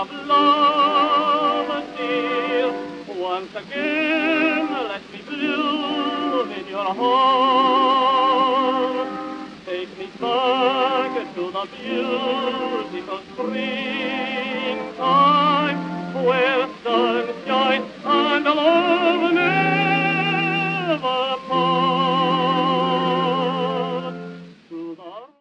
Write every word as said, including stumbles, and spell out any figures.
of love, dear. Once again, let me bloom in your heart. Take me back to the beautiful springtime, where sunshine